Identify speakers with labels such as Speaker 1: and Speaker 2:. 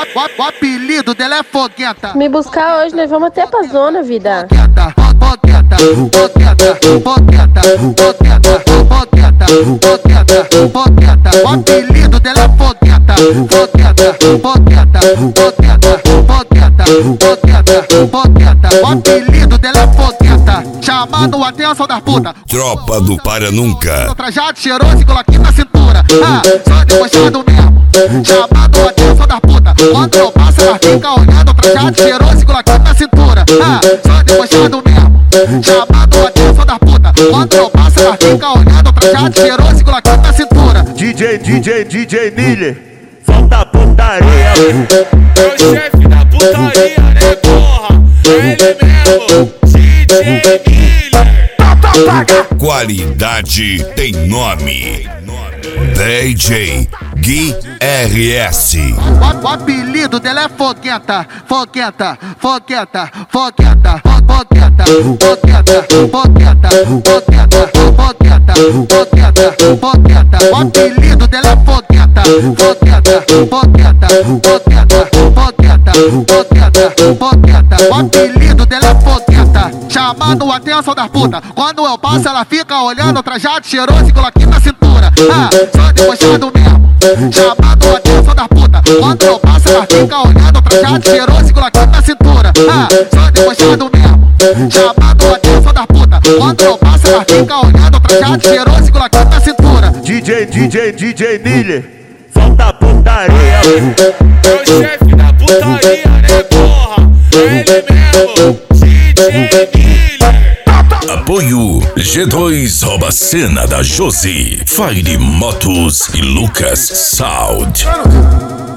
Speaker 1: O apelido dela é Fogueta.
Speaker 2: Me buscar hoje, nós vamos até pra zona, vida.
Speaker 1: Fogueta, fogueta, fogueta, fogueta, fogueta, fogueta, fogueta, fogueta. O apelido dela é Fogueta. Fogueta, fogueta, fogueta, fogueta, fogueta, fogueta. O apelido dela é Fogueta. Chamando a atenção da puta.
Speaker 3: Tropa do Para Nunca.
Speaker 1: Trajado cheiroso e coloquinho na cintura. Só debochado mesmo. Chamando a atenção da puta. Quando eu passo ela fica olhando. Trajado cheiroso e coloquinho na cintura. Só debochado mesmo. Chamando a atenção da puta. Quando eu passo ela fica olhando. Trajado cheiroso e coloquinho na cintura.
Speaker 4: DJ Miller. Solta a putaria.
Speaker 5: É o chefe da putaria, né, porra? É ele mesmo, DJ Miller.
Speaker 3: Qualidade tem nome. DJ Gui RS.
Speaker 1: O apelido dela é Fogueta. Fogueta, fogueta, fogueta, fogueta, fogueta, fogueta, fogueta, fogueta, fogueta, fogueta. O apelido dela é Fogueta. Fogueta, fogueta, fogueta, fogueta, fogueta, fogueta. O apelido dela é Fogueta. Chamando a atenção da puta. Quando eu passo ela fica olhando. Trajado cheiroso e coloquinho na cintura. Só debochado mesmo. Chamando a atenção da puta. Quando eu passo ela fica olhando. Trajado cheiroso e coloquinho na cintura. Só debochado mesmo. Chamando a atenção da puta. Quando eu passo ela fica olhando. Trajado cheiroso e coloquinho na cintura.
Speaker 4: DJ Miller. Solta a putaria.
Speaker 5: É o chefe da putaria, né, porra? É ele mesmo, DJ Miller.
Speaker 3: Apoio G2 Rouba Cena da Josi, Fire Motos e Lucas Sound.